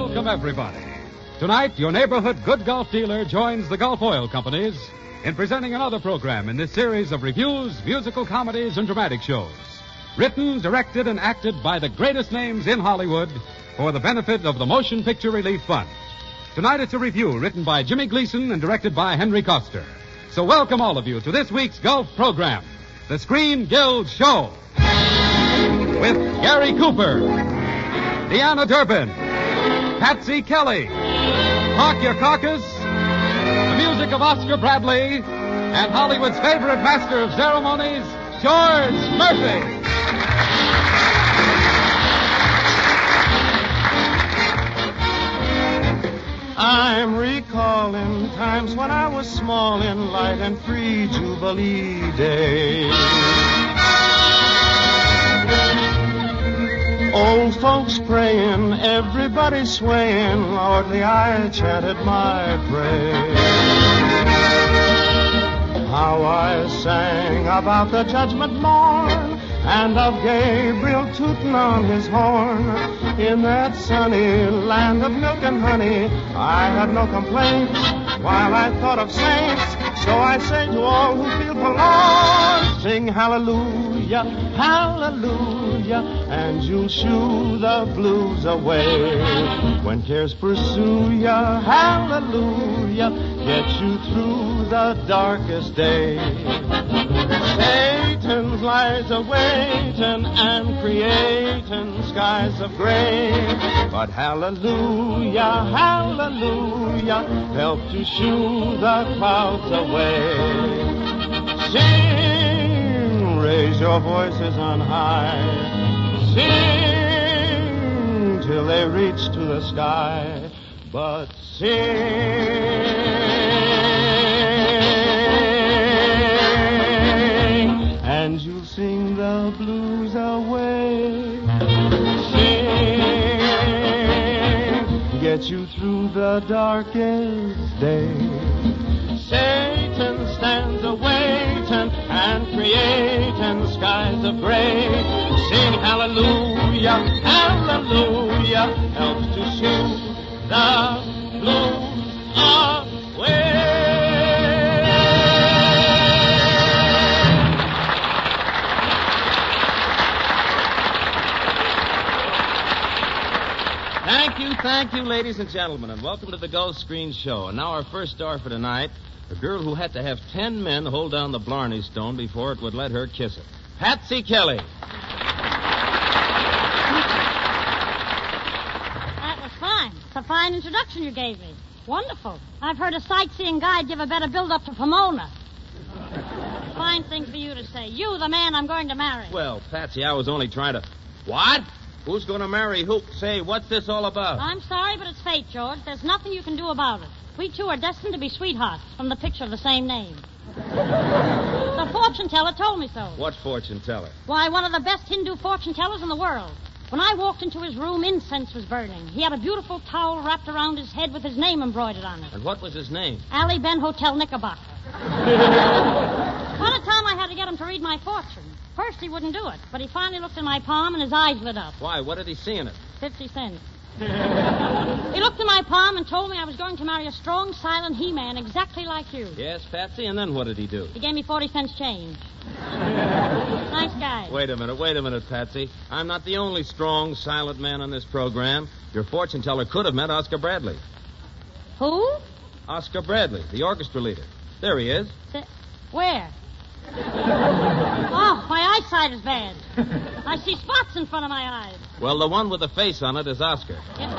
Welcome, everybody. Tonight, your neighborhood good golf dealer joins the Gulf Oil Companies in presenting another program in this series of reviews, musical comedies, and dramatic shows. Written, directed, and acted by the greatest names in Hollywood for the benefit of the Motion Picture Relief Fund. Tonight, it's a review written by Jimmy Gleason and directed by Henry Coster. So welcome all of you to this week's golf program, the Screen Guild Show. With Gary Cooper, Deanna Durbin, Patsy Kelly, Hawk Yakakis, the music of Oscar Bradley, and Hollywood's favorite master of ceremonies, George Murphy. I'm recalling times when I was small in light and free Jubilee Day. Old folks praying, everybody swaying, Lordly, I chanted my praise. How I sang about the judgment morn, and of Gabriel tooting on his horn. In that sunny land of milk and honey, I had no complaints while I thought of saints. So I say to all who feel forlorn, sing hallelujah, hallelujah, and you'll shoo the blues away. When cares pursue ya, hallelujah, get you through the darkest day. Satan lies a-waiting and creating skies of gray. But hallelujah, hallelujah, help to shoo the clouds away. Sing, raise your voices on high. Sing till they reach to the sky. But sing, and you'll sing the blues away. Sing, get you through the darkest day. Satan stands a-waiting and creating skies of gray. Sing hallelujah, hallelujah, helps to shoot the blues away. Thank you, ladies and gentlemen, and welcome to the Gulf Screen Show. And now our first star for tonight, a girl who had to have 10 men hold down the Blarney Stone before it would let her kiss it. Patsy Kelly. That was fine. It's a fine introduction you gave me. Wonderful. I've heard a sightseeing guide give a better build-up to Pomona. Fine thing for you to say. You, the man I'm going to marry. Well, Patsy, I was only trying to... What? Who's going to marry who? Say, what's this all about? I'm sorry, but it's fate, George. There's nothing you can do about it. We two are destined to be sweethearts from the picture of the same name. The fortune teller told me so. What fortune teller? Why, one of the best Hindu fortune tellers in the world. When I walked into his room, incense was burning. He had a beautiful towel wrapped around his head with his name embroidered on it. And what was his name? Ali Ben Hotel Knickerbocker. What a time I had to get him to read my fortune. First, he wouldn't do it, but he finally looked in my palm and his eyes lit up. Why? What did he see in it? 50 cents. He looked in my palm and told me I was going to marry a strong, silent he-man exactly like you. Yes, Patsy, and then what did he do? He gave me 40 cents change. Nice guy. Wait a minute, Patsy. I'm not the only strong, silent man on this program. Your fortune teller could have met Oscar Bradley. Who? Oscar Bradley, the orchestra leader. There he is. Where? Oh, my eyesight is bad. I see spots in front of my eyes. Well, the one with the face on it is Oscar.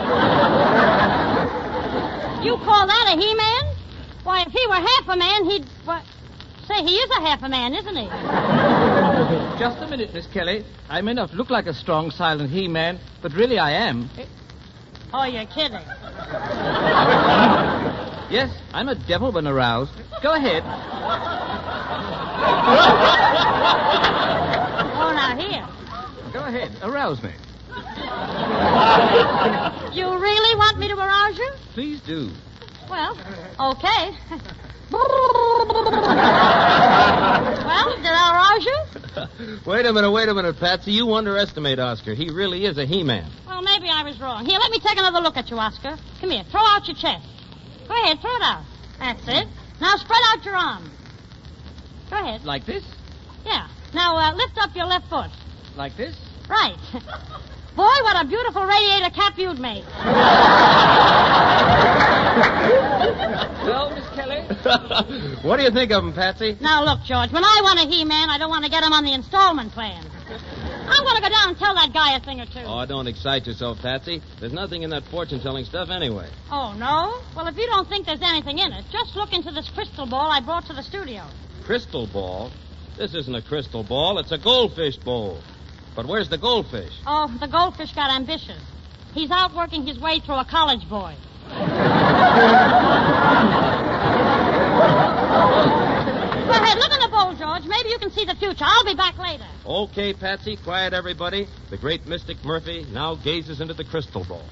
You call that a he-man? Why, if he were half a man, he'd... Say, he is a half a man, isn't he? Just a minute, Miss Kelly. I may not look like a strong, silent he-man, but really I am. Oh, you're kidding. Yes, I'm a devil when aroused. Go ahead. Oh, now here. Go ahead. Arouse me. You really want me to arouse you? Please do. Well, okay. Well, did I arouse you? Wait a minute, Patsy. You underestimate Oscar. He really is a He-Man. Well, maybe I was wrong. Here, let me take another look at you, Oscar. Come here. Throw out your chest. Go ahead, throw it out. That's it. Now spread out your arms. Go ahead. Like this? Yeah. Now lift up your left foot. Like this? Right. Boy, what a beautiful radiator cap you'd make. Well, Miss Kelly? What do you think of him, Patsy? Now, look, George, when I want a He-Man, I don't want to get him on the installment plan. I'm going to go down and tell that guy a thing or two. Oh, don't excite yourself, Patsy. There's nothing in that fortune-telling stuff anyway. Oh, no? Well, if you don't think there's anything in it, just look into this crystal ball I brought to the studio. Crystal ball? This isn't a crystal ball. It's a goldfish bowl. But where's the goldfish? Oh, the goldfish got ambitious. He's out working his way through a college boy. Go ahead, look in the bowl, George. Maybe you can see the future. I'll be back later. Okay, Patsy, quiet everybody. The great mystic Murphy now gazes into the crystal ball.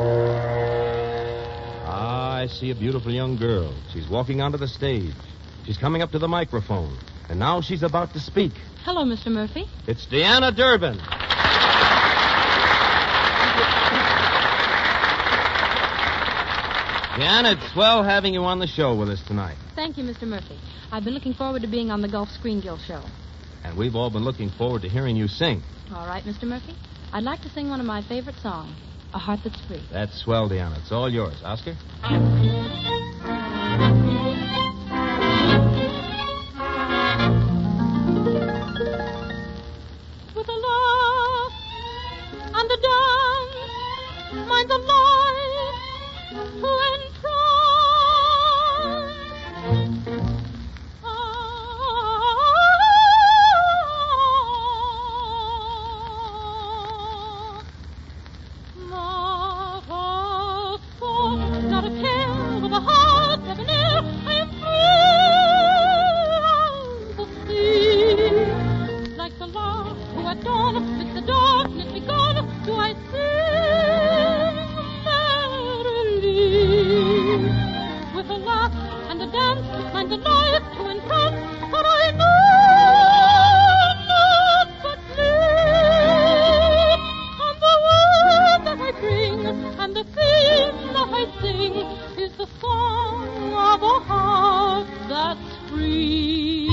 Ah, I see a beautiful young girl. She's walking onto the stage. She's coming up to the microphone. And now she's about to speak. Hello, Mr. Murphy. It's Deanna Durbin. Deanna, it's swell having you on the show with us tonight. Thank you, Mr. Murphy. I've been looking forward to being on the Gulf Screen Guild show. And we've all been looking forward to hearing you sing. All right, Mr. Murphy. I'd like to sing one of my favorite songs, A Heart That's Free. That's swell, Deanna. It's all yours. Oscar? With a laugh and a dance, mind the light to entrance. Not a care with a heart debonair. I am free as the sea. Like the lark who at dawn with the darkness begun, do I sing merrily. With a laugh and a dance, mind the life to entrance, for I know not but live. And the word that I bring, and the theme that I sing, is the song of a heart that's free.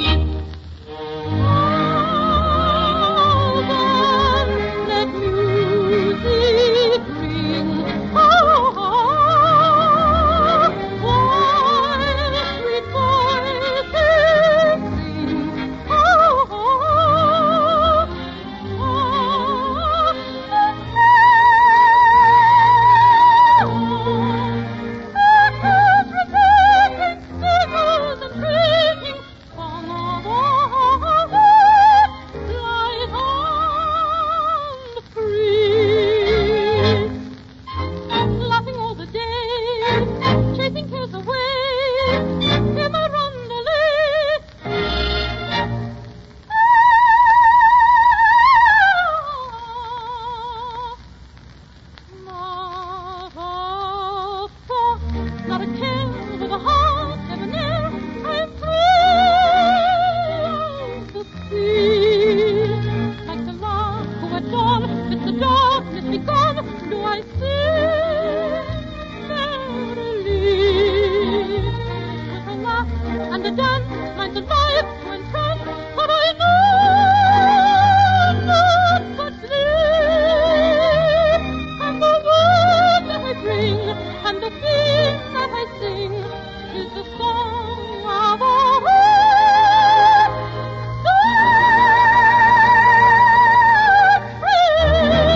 Oh, then let music ring. Oh, while sweet voices sing. Laughing all the day, chasing cares away in my rondelay. Not a thought, not a care, with a heart debonair, I am free as the sea. Like the lark who at dawn, with the darkness begun, do I sing merrily. With a laugh and a dance, mind the life to entrance, but I know not but live. And the word that I bring, and the theme that I sing, is the song of a heart that's free.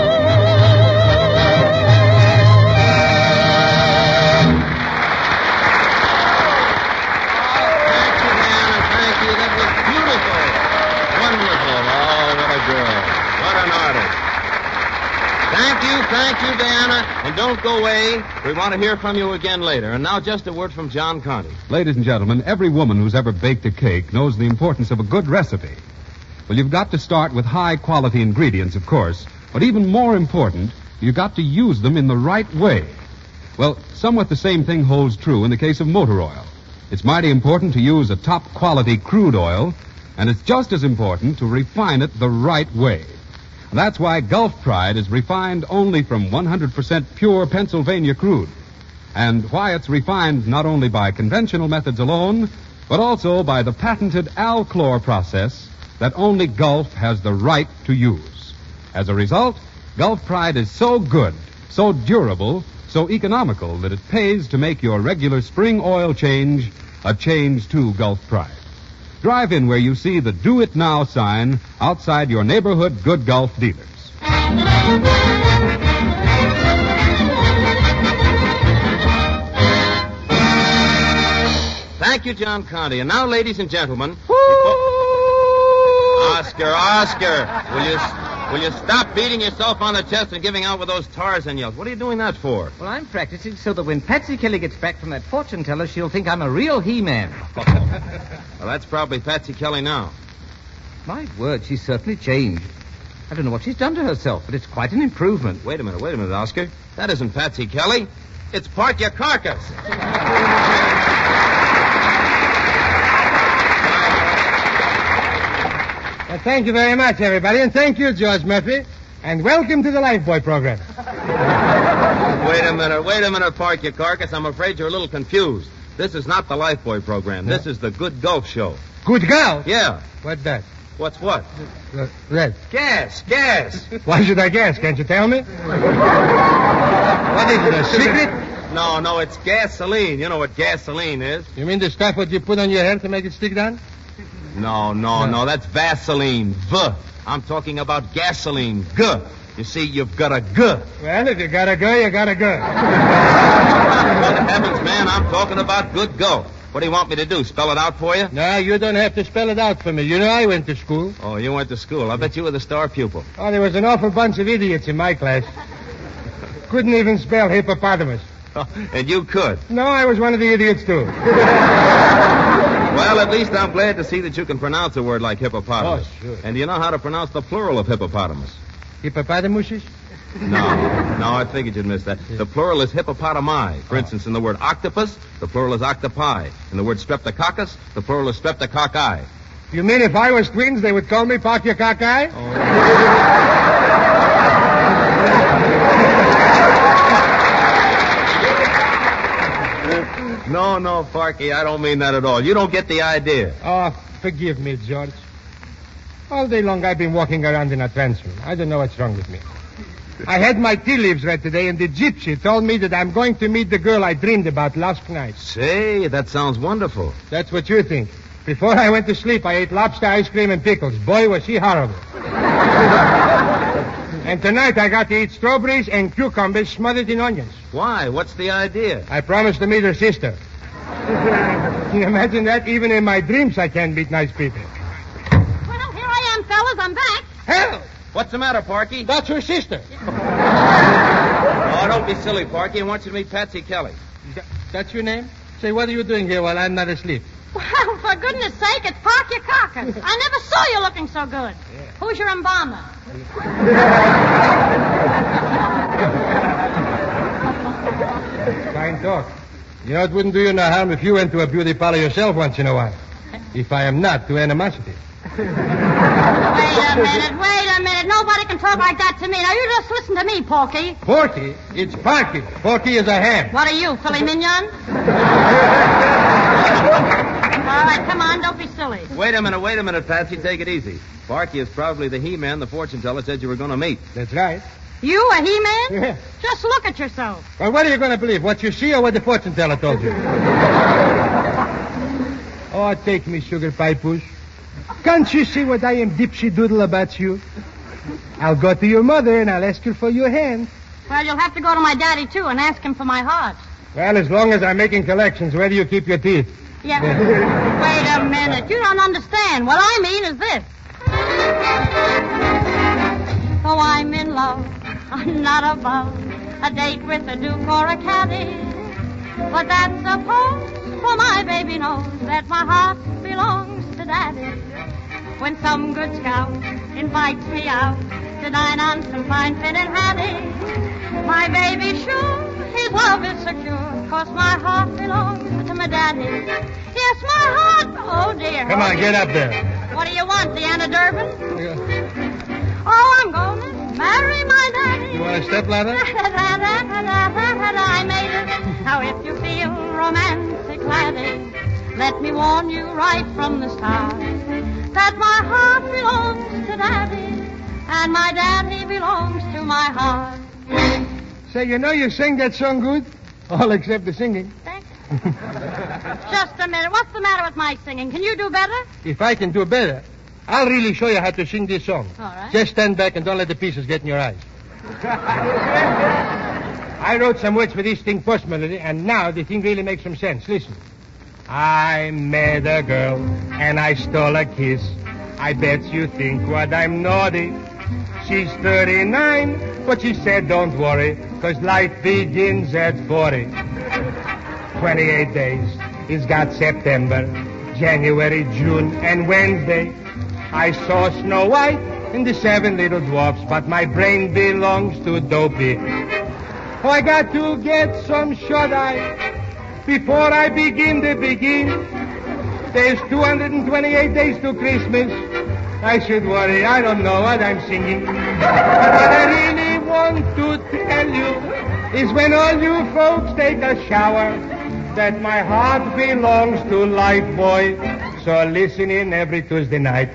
Thank you, Deanna. Thank you. That was beautiful. Wonderful. Oh, what a girl. What an artist. Thank you, Deanna. And don't go away. We want to hear from you again later. And now just a word from John Conte. Ladies and gentlemen, every woman who's ever baked a cake knows the importance of a good recipe. Well, you've got to start with high-quality ingredients, of course. But even more important, you've got to use them in the right way. Well, somewhat the same thing holds true in the case of motor oil. It's mighty important to use a top-quality crude oil, and it's just as important to refine it the right way. That's why Gulf Pride is refined only from 100% pure Pennsylvania crude, and why it's refined not only by conventional methods alone, but also by the patented Alchlor process that only Gulf has the right to use. As a result, Gulf Pride is so good, so durable, so economical that it pays to make your regular spring oil change a change to Gulf Pride. Drive in where you see the Do It Now sign outside your neighborhood Good Gulf dealers. Thank you, John Conte. And now, ladies and gentlemen... Oscar, will you stop beating yourself on the chest and giving out with those Tarzan yells? What are you doing that for? Well, I'm practicing so that when Patsy Kelly gets back from that fortune teller, she'll think I'm a real He-Man. Well, that's probably Patsy Kelly now. My word, she's certainly changed. I don't know what she's done to herself, but it's quite an improvement. Wait a minute, Oscar. That isn't Patsy Kelly. It's Park Your Carcass. Well, thank you very much, everybody, and thank you, George Murphy, and welcome to the Lifeboy program. Wait a minute, Park Your Carcass. I'm afraid you're a little confused. This is not the Lifeboy program. This is the Good Gulf Show. Good Gulf? Yeah. What's that? What's what? Red. Gas. Why should I guess? Can't you tell me? What is it, a secret? No, it's gasoline. You know what gasoline is. You mean the stuff what you put on your hair to make it stick down? No, that's Vaseline. I'm talking about gasoline. G. You see, you've got a G. Well, if you gotta go, you gotta go. Good heavens, man, I'm talking about Good Gulf. What do you want me to do, spell it out for you? No, you don't have to spell it out for me. You know I went to school. Oh, you went to school. I bet you were the star pupil. Oh, there was an awful bunch of idiots in my class. Couldn't even spell hippopotamus. And you could. No, I was one of the idiots, too. Well, at least I'm glad to see that you can pronounce a word like hippopotamus. Oh, sure. And do you know how to pronounce the plural of hippopotamus? Hippopotamuses? No, I figured you'd miss that. Yeah. The plural is hippopotami. For instance, in the word octopus, the plural is octopi. In the word streptococcus, the plural is streptococci. You mean if I was twins, they would call me Park Your Cockeye? No, Parky, I don't mean that at all. You don't get the idea. Oh, forgive me, George. All day long I've been walking around in a transfer. I don't know what's wrong with me. I had my tea leaves read today, and the gypsy told me that I'm going to meet the girl I dreamed about last night. Say, that sounds wonderful. That's what you think. Before I went to sleep, I ate lobster ice cream and pickles. Boy, was she horrible. And tonight I got to eat strawberries and cucumbers smothered in onions. Why? What's the idea? I promised to meet her sister. Can you imagine that? Even in my dreams I can't meet nice people. Well, here I am, fellas. I'm back. Hell! What's the matter, Parky? That's her sister. Oh, don't be silly, Parky. I want you to meet Patsy Kelly. That's your name? Say, what are you doing here while I'm not asleep? Well, for goodness sake, it's Park Your Carcass. I never saw you looking so good. Yeah. Who's your embalmer? Fine talk. You know, it wouldn't do you no harm if you went to a beauty parlor yourself once in a while. If I am not to animosity. Wait a minute. Nobody can talk like that to me. Now, you just listen to me, Porky. Porky? It's Parky. Porky is a ham. What are you, filet mignon? All right, come on, don't be silly. Wait a minute, Patsy. Take it easy. Parky is probably the He-Man the fortune teller said you were going to meet. That's right. You, a He-Man? Yeah. Just look at yourself. Well, what are you going to believe? What you see or what the fortune teller told you? Oh, take me, sugar pie puss. Can't you see what I am dipsy doodle about you? I'll go to your mother and I'll ask her for your hand. Well, you'll have to go to my daddy, too, and ask him for my heart. Well, as long as I'm making collections, where do you keep your teeth? Yeah. Wait a minute. You don't understand. What I mean is this. Oh, I'm in love. I'm not above a date with a duke or a caddy. But that's a pose, for my baby knows that my heart belongs to Daddy. When some good scout invites me out to dine on some fine fin and Hattie, my baby sure his love is secure. 'cause my heart belongs to my daddy. Yes, my heart. Oh, dear. Come on, get up there. What do you want, Deanna Durbin? Oh, I'm going to marry my daddy. You want a stepladder? I made it. Now, if you feel romantic, laddie, let me warn you right from the start that my heart belongs to daddy, and my daddy belongs to my heart. Say, you sing that song good? All except the singing. Thanks. Just a minute. What's the matter with my singing? Can you do better? If I can do better, I'll really show you how to sing this song. All right. Just stand back and don't let the pieces get in your eyes. I wrote some words for this thing post melody, and now the thing really makes some sense. Listen. I met a girl and I stole a kiss. I bet you think what I'm naughty. She's 39, but she said don't worry, 'cause life begins at 40. 28 days. It's got September, January, June, and Wednesday. I saw Snow White and the 7 little dwarfs, but my brain belongs to Dopey. Oh, I got to get some shut-eye before I begin to begin. There's 228 days to Christmas. I should worry, I don't know what I'm singing. But what I really want to tell you is when all you folks take a shower, that my heart belongs to Lifebuoy. So listen in every Tuesday night.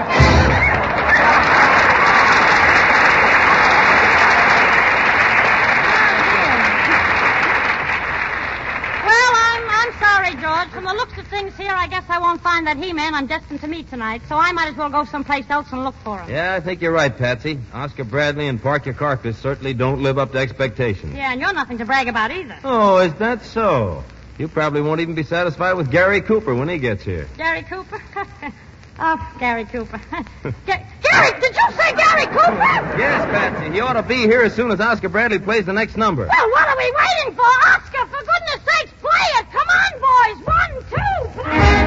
George, from the looks of things here, I guess I won't find that He-Man I'm destined to meet tonight, so I might as well go someplace else and look for him. Yeah, I think you're right, Patsy. Oscar Bradley and Park Your Carcass certainly don't live up to expectations. Yeah, and you're nothing to brag about either. Oh, is that so? You probably won't even be satisfied with Gary Cooper when he gets here. Gary Cooper? Oh, Gary Cooper. Gary, did you say Gary Cooper? Yes, Patsy. He ought to be here as soon as Oscar Bradley plays the next number. Well, what are we waiting for? Oscar, for goodness sakes, play it. Come on, boys. 1, 2, play.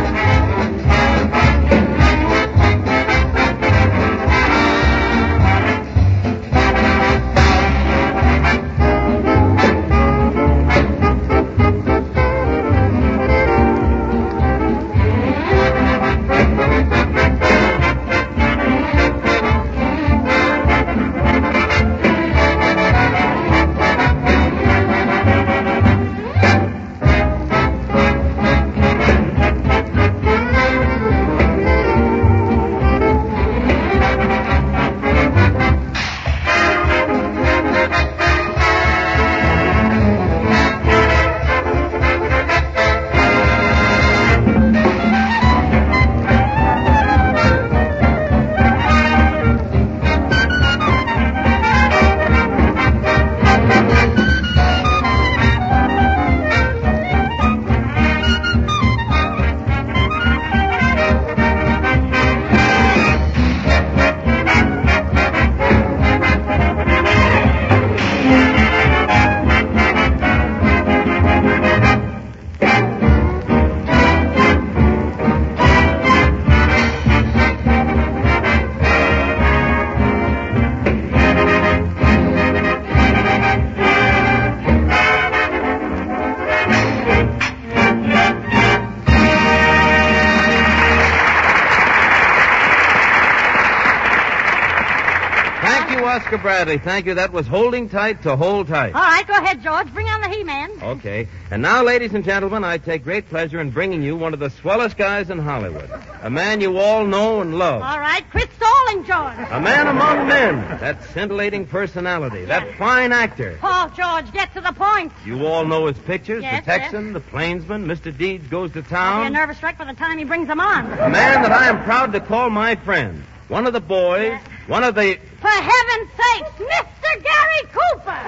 Oscar Bradley, thank you. That was Holding Tight to Hold Tight. All right, go ahead, George. Bring on the He-Man. Okay. And now, ladies and gentlemen, I take great pleasure in bringing you one of the swellest guys in Hollywood. A man you all know and love. All right, quit stalling, George. A man among men. That scintillating personality. That fine actor. Oh, George, get to the point. You all know his pictures. Yes, the Texan, the Plainsman, Mr. Deeds Goes to Town. I'll be a nervous wreck by the time he brings them on. A man that I am proud to call my friend. One of the boys. One of the... For heaven's sakes, Mr. Gary Cooper!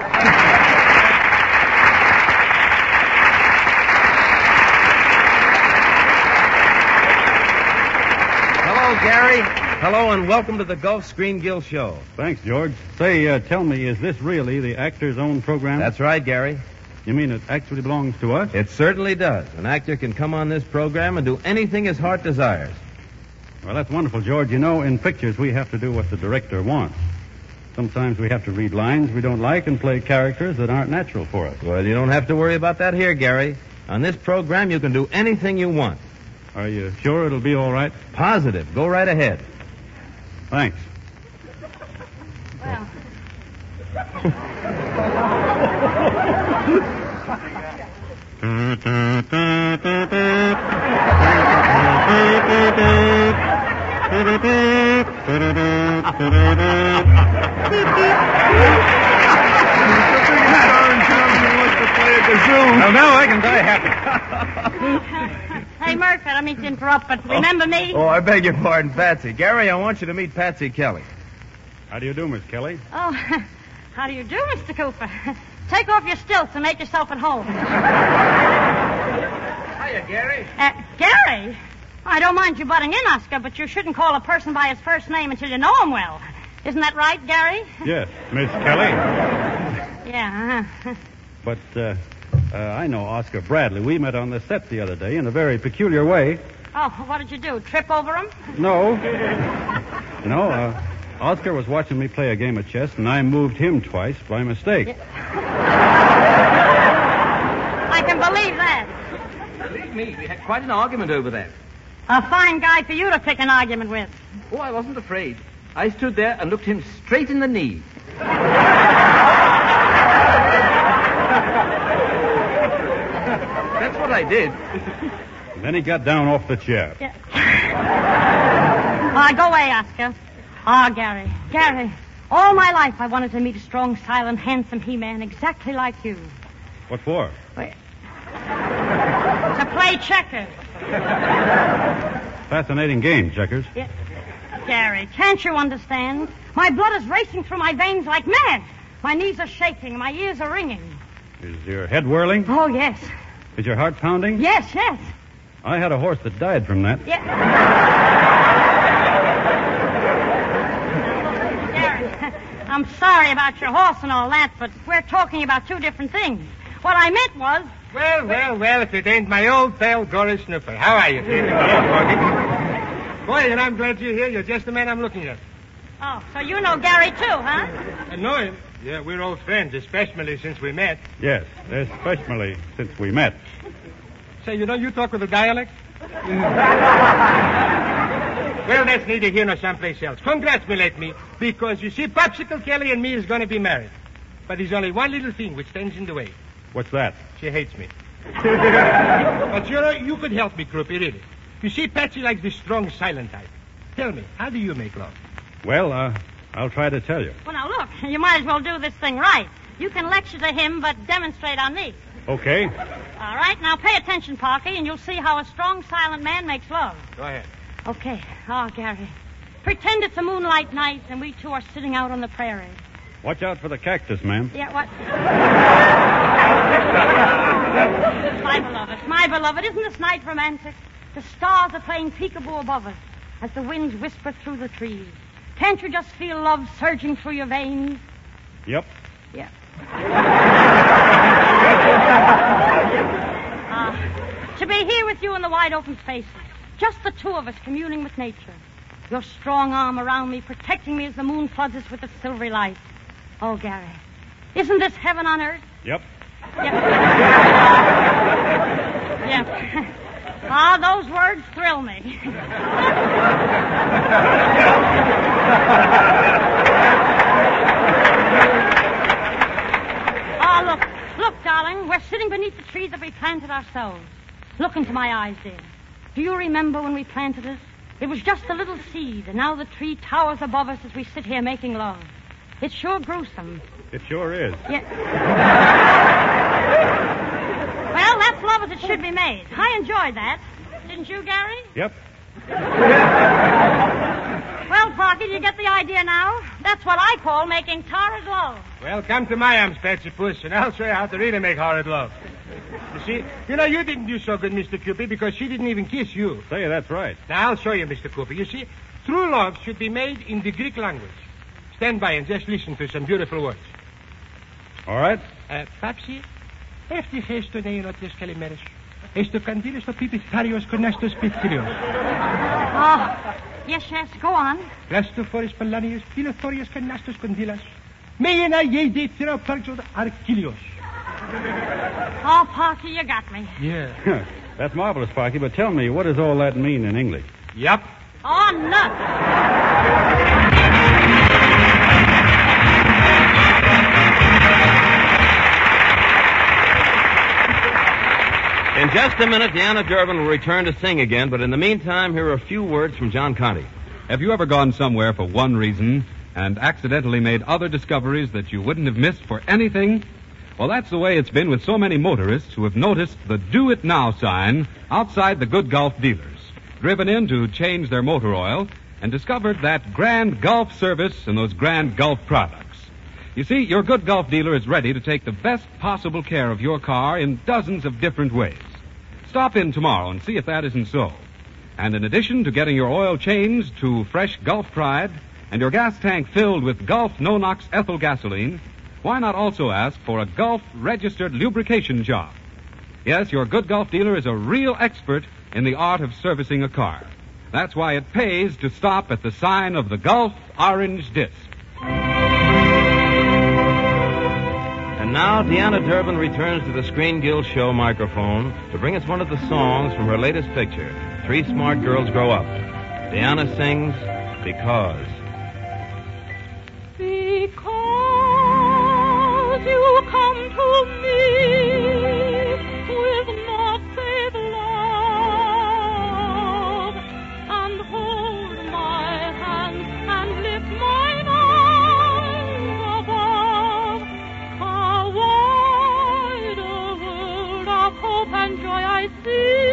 Hello, Gary. Hello, and welcome to the Gulf Screen Guild Show. Thanks, George. Say, tell me, is this really the actor's own program? That's right, Gary. You mean it actually belongs to us? It certainly does. An actor can come on this program and do anything his heart desires. Well, that's wonderful, George. You know, in pictures, we have to do what the director wants. Sometimes we have to read lines we don't like and play characters that aren't natural for us. Well, you don't have to worry about that here, Gary. On this program, you can do anything you want. Are you sure it'll be all right? Positive. Go right ahead. Thanks. Well. Well, now I can die happy. Hey, Murph, I don't mean to interrupt, but remember me? Oh, I beg your pardon, Patsy. Gary, I want you to meet Patsy Kelly. How do you do, Miss Kelly? Oh, how do you do, Mr. Cooper? Take off your stilts and make yourself at home. Hiya, Gary. Gary? I don't mind you butting in, Oscar, but you shouldn't call a person by his first name until you know him well. Isn't that right, Gary? Yes, Miss Kelly. Yeah, uh-huh. But I know Oscar Bradley. We met on the set the other day in a very peculiar way. Oh, what did you do? Trip over him? No. No, Oscar was watching me play a game of chess, and I moved him twice by mistake. I can believe that. Believe me, we had quite an argument over that. A fine guy for you to pick an argument with. Oh, I wasn't afraid. I stood there and looked him straight in the knee. That's what I did. And then he got down off the chair. Yeah. Go away, Oscar. Gary. Gary, all my life I wanted to meet a strong, silent, handsome He-Man exactly like you. What for? To play checkers. Fascinating game, checkers. Yeah. Gary, can't you understand? My blood is racing through my veins like mad. My knees are shaking. My ears are ringing. Is your head whirling? Oh, yes. Is your heart pounding? Yes, yes. I had a horse that died from that. Yeah. Gary, I'm sorry about your horse and all that, but we're talking about two different things. What I meant was... Well, if it ain't my old pal, Gory Snooper. How are you, Peter? Boy, and I'm glad you're here. You're just the man I'm looking at. Oh, so you know Gary, too, huh? I know him. Yeah, we're old friends, especially since we met. Yes, especially since we met. Say, you talk with a dialect? Well, that's neither here nor someplace else. Congratulate me, because you see, Popsicle Kelly and me is going to be married. But there's only one little thing which stands in the way. What's that? She hates me. But you could help me, Croupy, really. You see, Patsy likes the strong, silent type. Tell me, how do you make love? Well, I'll try to tell you. Well, now, look, you might as well do this thing right. You can lecture to him, but demonstrate on me. Okay. All right, now pay attention, Parky, and you'll see how a strong, silent man makes love. Go ahead. Okay. Oh, Gary. Pretend it's a moonlight night, and we two are sitting out on the prairie. Watch out for the cactus, ma'am. Yeah, what? My beloved, isn't this night romantic? The stars are playing peekaboo above us as the winds whisper through the trees. Can't you just feel love surging through your veins? Yep. Yeah. To be here with you in the wide open spaces, just the two of us communing with nature. Your strong arm around me, protecting me as the moon floods us with its silvery light. Oh, Gary, isn't this heaven on earth? Yep. Yep. Yep. Those words thrill me. Look, darling, we're sitting beneath the trees that we planted ourselves. Look into my eyes, dear. Do you remember when we planted it? It was just a little seed, and now the tree towers above us as we sit here making love. It's sure gruesome. It sure is. Yeah. Well, that's love as it should be made. I enjoyed that. Didn't you, Gary? Yep. Well, Parky, do you get the idea now? That's what I call making torrid love. Well, come to my arms, Patsy Puss, and I'll show you how to really make horrid love. You see, you didn't do so good, Mr. Cupid, because she didn't even kiss you. Say, that's right. Now, I'll show you, Mr. Cooper. You see, true love should be made in the Greek language. Stand by and just listen to some beautiful words. All right. Papsi, eftiches to neinotis kalimeres. Esto candiles to pipis tharios connestos pitilios. Yes, go on. Plastophorus polonius, Pilothorius canastus condylas. Meina yede theraperjod archilios. Oh, Parky, you got me. Yeah. That's marvelous, Parky, but tell me, what does all that mean in English? Yep. Oh, nuts. In just a minute, Deanna Durbin will return to sing again, but in the meantime, here are a few words from John Conte. Have you ever gone somewhere for one reason and accidentally made other discoveries that you wouldn't have missed for anything? Well, that's the way it's been with so many motorists who have noticed the Do It Now sign outside the Good Gulf dealers, driven in to change their motor oil, and discovered that grand Gulf service and those grand Gulf products. You see, your Good Gulf dealer is ready to take the best possible care of your car in dozens of different ways. Stop in tomorrow and see if that isn't so. And in addition to getting your oil changed to fresh Gulf Pride and your gas tank filled with Gulf No-Nox ethyl gasoline, why not also ask for a Gulf registered lubrication job? Yes, your Good Gulf dealer is a real expert in the art of servicing a car. That's why it pays to stop at the sign of the Gulf Orange Disc. And now, Deanna Durbin returns to the Screen Guild Show microphone to bring us one of the songs from her latest picture, Three Smart Girls Grow Up. Deanna sings, Because. Because you come to me with naught save love, and hold my hand and lift mine arms above, a wider world of hope and joy I see.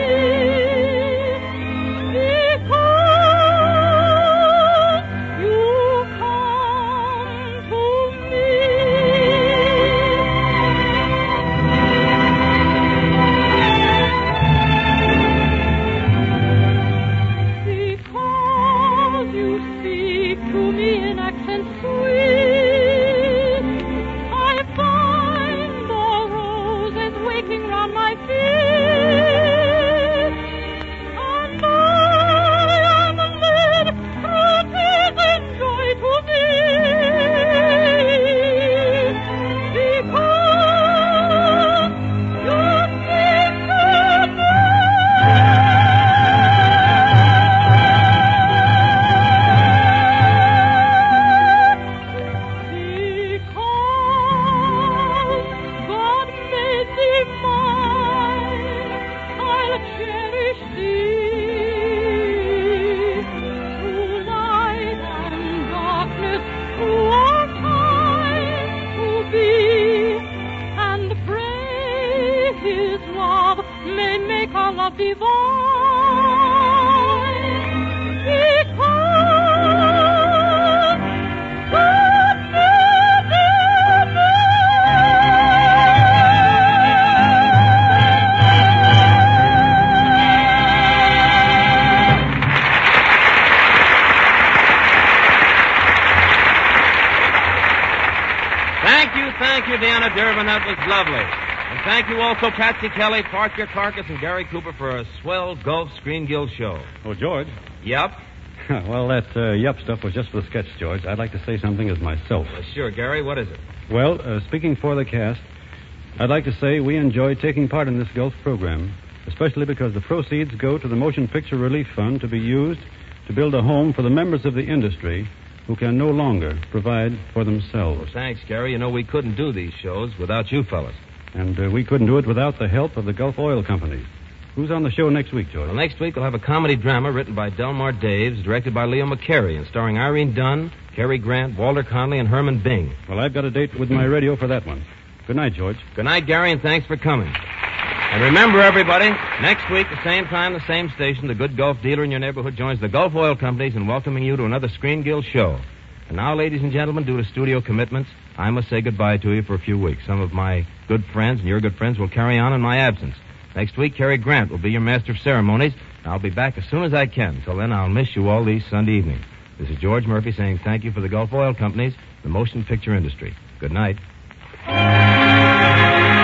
Thank you, Deanna Durbin. That was lovely. And thank you also, Patsy Kelly, Park Your Carcass, and Gary Cooper for a swell Gulf Screen Guild show. Oh, George. Yep. Well, that yup stuff was just for the sketch, George. I'd like to say something as myself. Sure, Gary. What is it? Well, speaking for the cast, I'd like to say we enjoy taking part in this Gulf program, especially because the proceeds go to the Motion Picture Relief Fund to be used to build a home for the members of the industry who can no longer provide for themselves. Well, thanks, Gary. You know, we couldn't do these shows without you fellas. And we couldn't do it without the help of the Gulf Oil Company. Who's on the show next week, George? Well, next week we'll have a comedy drama written by Delmar Daves, directed by Leo McCarey, and starring Irene Dunn, Cary Grant, Walter Connolly, and Herman Bing. Well, I've got a date with my radio for that one. Good night, George. Good night, Gary, and thanks for coming. And remember, everybody, next week, the same time, the same station, the good Gulf dealer in your neighborhood joins the Gulf Oil Companies in welcoming you to another Screen Guild show. And now, ladies and gentlemen, due to studio commitments, I must say goodbye to you for a few weeks. Some of my good friends and your good friends will carry on in my absence. Next week, Cary Grant will be your master of ceremonies. I'll be back as soon as I can. Till then, I'll miss you all these Sunday evenings. This is George Murphy saying thank you for the Gulf Oil Companies, the motion picture industry. Good night.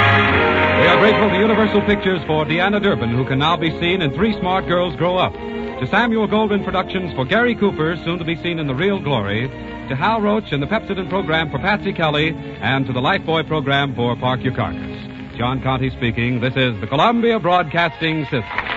We are grateful to Universal Pictures for Deanna Durbin, who can now be seen in Three Smart Girls Grow Up. To Samuel Goldwyn Productions for Gary Cooper, soon to be seen in The Real Glory. To Hal Roach and the Pepsodent program for Patsy Kelly. And to the Lifebuoy program for Park Your Carcass. John Conte speaking. This is the Columbia Broadcasting System.